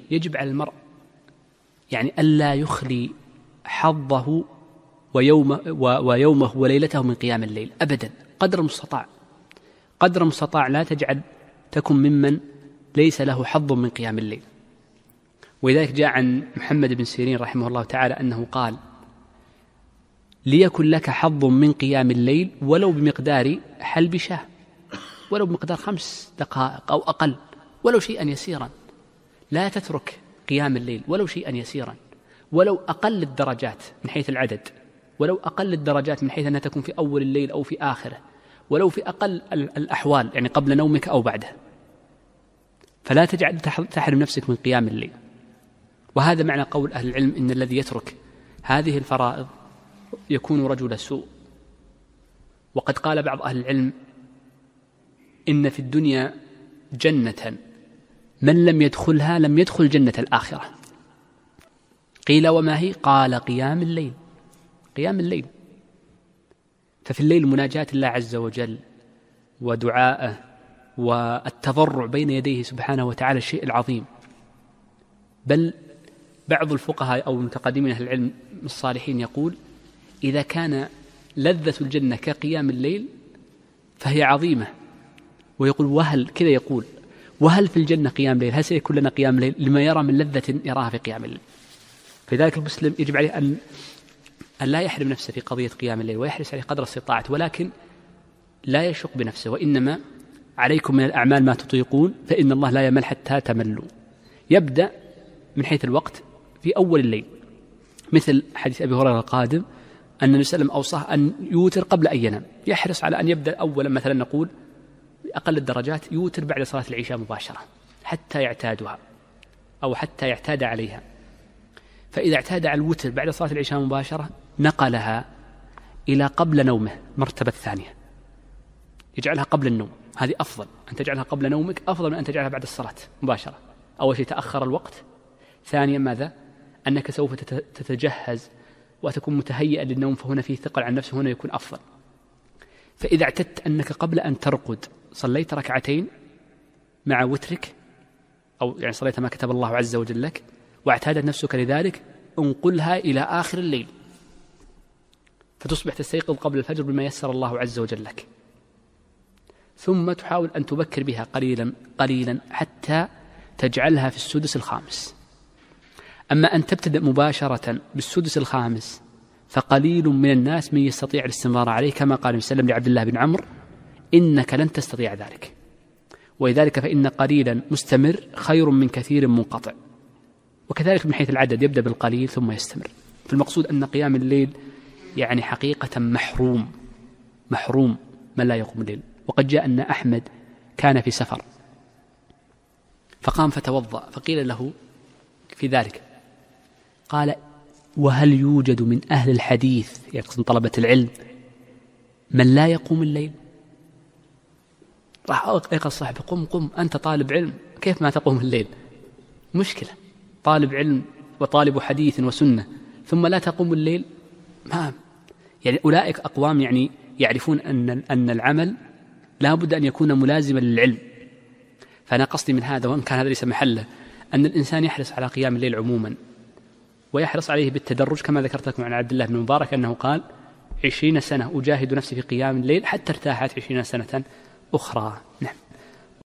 يجب على المرء يعني ألا يخلي حظه ويومه وليلته من قيام الليل أبدا، قدر المستطاع لا تكن ممن ليس له حظ من قيام الليل. ولذلك جاء عن محمد بن سيرين رحمه الله تعالى أنه قال: ليكن لك حظ من قيام الليل ولو بمقدار حلب شاه، ولو بمقدار 5 دقائق أو أقل، ولو شيئا يسيرا. لا تترك قيام الليل ولو شيئا يسيرا، ولو أقل الدرجات من حيث العدد، ولو أقل الدرجات من حيث أنها تكون في أول الليل أو في آخره، ولو في أقل الأحوال يعني قبل نومك أو بعده. فلا تجعل تحرم نفسك من قيام الليل. وهذا معنى قول أهل العلم: إن الذي يترك هذه الفرائض يكون رجل سوء. وقد قال بعض أهل العلم: إن في الدنيا جنة من لم يدخلها لم يدخل جنة الآخرة. قيل: وما هي؟ قال: قيام الليل. قيام الليل. ففي الليل مناجاة الله عز وجل ودعاءه والتضرع بين يديه سبحانه وتعالى الشيء العظيم. بل بعض الفقهاء أو المتقدمين أهل العلم الصالحين يقول: إذا كان لذة الجنة كقيام الليل فهي عظيمة. ويقول: وهل في الجنة قيام ليل؟ هل سيكون لنا قيام ليل؟ لما يرى من لذة يراها في قيام الليل. فلذلك المسلم يجب عليه أن لا يحرم نفسه في قضية قيام الليل، ويحرص عليه قدر استطاعته، ولكن لا يشق بنفسه. وإنما عليكم من الأعمال ما تطيقون فإن الله لا يمل حتى تملوا. يبدأ من حيث الوقت في أول الليل، مثل حديث أبي هريرة القادم أن النبي صلى الله عليه وسلم أوصاه أن يوتر قبل أن ينام. يحرص على أن يبدأ أولا، مثلا نقول أقل الدرجات يوتر بعد صلاة العشاء مباشرة حتى يعتادها أو حتى يعتاد عليها. فإذا اعتاد على الوتر بعد صلاة العشاء مباشرة نقلها إلى قبل نومه، مرتبة ثانية، يجعلها قبل النوم. هذه أفضل، أن تجعلها قبل نومك أفضل من أن تجعلها بعد الصلاة مباشرة. أول شيء تأخر الوقت، ثانيا ماذا؟ أنك سوف تتجهز وتكون متهيئا للنوم، فهنا فيه ثقل عن نفسه، هنا يكون أفضل. فإذا اعتدت أنك قبل أن ترقد صليت ركعتين مع وترك، أو يعني صليت ما كتب الله عز وجل لك واعتادت نفسك لذلك، انقلها إلى آخر الليل فتصبح تستيقظ قبل الفجر بما يسر الله عز وجل لك. ثم تحاول أن تبكر بها قليلا قليلا حتى تجعلها في السدس الخامس. أما أن تبتدأ مباشرة بالسدس الخامس فقليل من الناس من يستطيع الاستمرار عليه، كما قال النبي صلى الله عليه وسلم لعبد الله بن عمرو: إنك لن تستطيع ذلك. ولذلك فإن قليلا مستمر خير من كثير منقطع. وكذلك من حيث العدد يبدأ بالقليل ثم يستمر. فالمقصود أن قيام الليل يعني حقيقة محروم من لا يقوم الليل. وقد جاء أن أحمد كان في سفر فقام فتوضأ، فقيل له في ذلك قال: وهل يوجد من أهل الحديث، يقصد طلبة العلم، من لا يقوم الليل؟ راح يقول صاحبه: قم أنت طالب علم، كيف ما تقوم الليل؟ مشكلة، طالب علم وطالب حديث وسنة ثم لا تقوم الليل. ما يعني أولئك أقوام يعني يعرفون أن العمل لا بد أن يكون ملازما للعلم. فأنا قصدي من هذا، وإن كان هذا ليس محله، أن الإنسان يحرص على قيام الليل عموما، ويحرص عليه بالتدرج، كما ذكرت لكم عن عبد الله بن مبارك أنه قال: 20 سنة أجاهد نفسي في قيام الليل حتى ارتاحت 20 سنة أخرى. نعم.